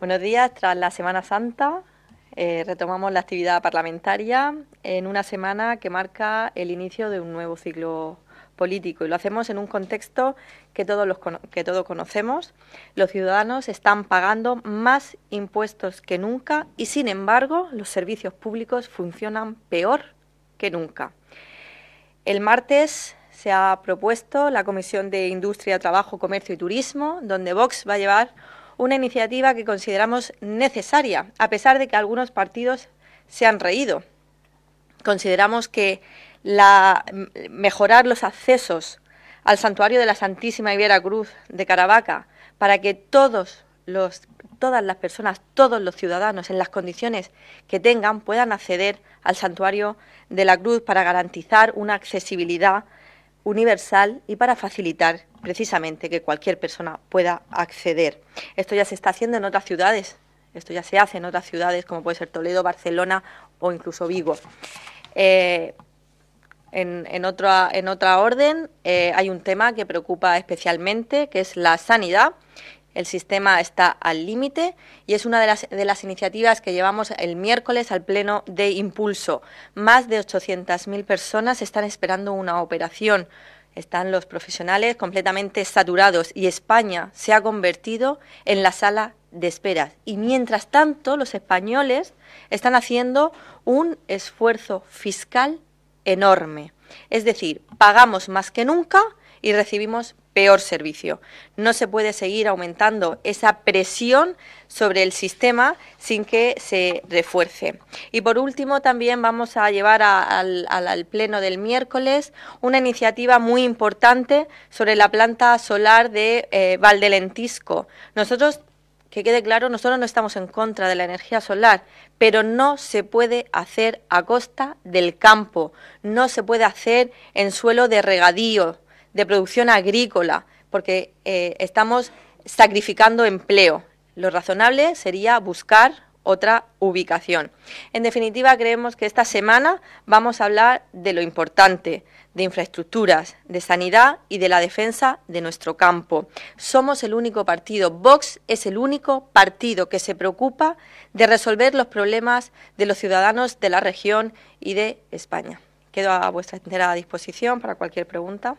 Buenos días. Tras la Semana Santa, retomamos la actividad parlamentaria en una semana que marca el inicio de un nuevo ciclo político, y lo hacemos en un contexto que todos conocemos. Los ciudadanos están pagando más impuestos que nunca y, sin embargo, los servicios públicos funcionan peor que nunca. El martes se ha propuesto la Comisión de Industria, Trabajo, Comercio y Turismo, donde Vox va a llevar una iniciativa que consideramos necesaria, a pesar de que algunos partidos se han reído. Consideramos que mejorar los accesos al santuario de la Santísima y Vera Cruz de Caravaca para que todas las personas, todos los ciudadanos, en las condiciones que tengan, puedan acceder al santuario de la Cruz para garantizar una accesibilidad universal y para facilitar precisamente que cualquier persona pueda acceder. Esto ya se está haciendo en otras ciudades, esto ya se hace en otras ciudades como puede ser Toledo, Barcelona o incluso Vigo. En otra orden, hay un tema que preocupa especialmente, que es la sanidad. El sistema está al límite y es una de las iniciativas que llevamos el miércoles al Pleno de Impulso. Más de 800.000 personas están esperando una operación. Están los profesionales completamente saturados y España se ha convertido en la sala de espera. Y mientras tanto, los españoles están haciendo un esfuerzo fiscal enorme. Es decir, pagamos más que nunca y recibimos peor servicio. No se puede seguir aumentando esa presión sobre el sistema sin que se refuerce. Y por último, también vamos a llevar al pleno del miércoles una iniciativa muy importante sobre la planta solar de Valdelentisco. Nosotros, que quede claro, nosotros no estamos en contra de la energía solar, pero no se puede hacer a costa del campo, no se puede hacer en suelo de regadío, de producción agrícola, porque estamos sacrificando empleo. Lo razonable sería buscar otra ubicación. En definitiva, creemos que esta semana vamos a hablar de lo importante, de infraestructuras, de sanidad y de la defensa de nuestro campo. Somos el único partido, Vox es el único partido que se preocupa de resolver los problemas de los ciudadanos de la región y de España. Quedo a vuestra entera disposición para cualquier pregunta.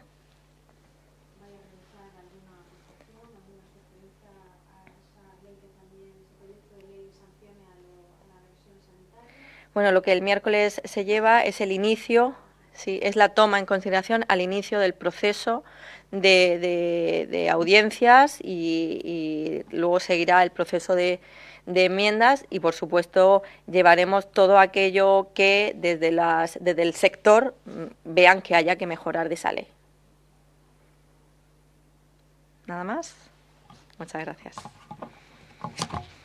Bueno, lo que el miércoles se lleva es el inicio, sí, es la toma en consideración al inicio del proceso de audiencias y luego seguirá el proceso de enmiendas y, por supuesto, llevaremos todo aquello que desde el sector vean que haya que mejorar de esa ley. ¿Nada más? Muchas gracias.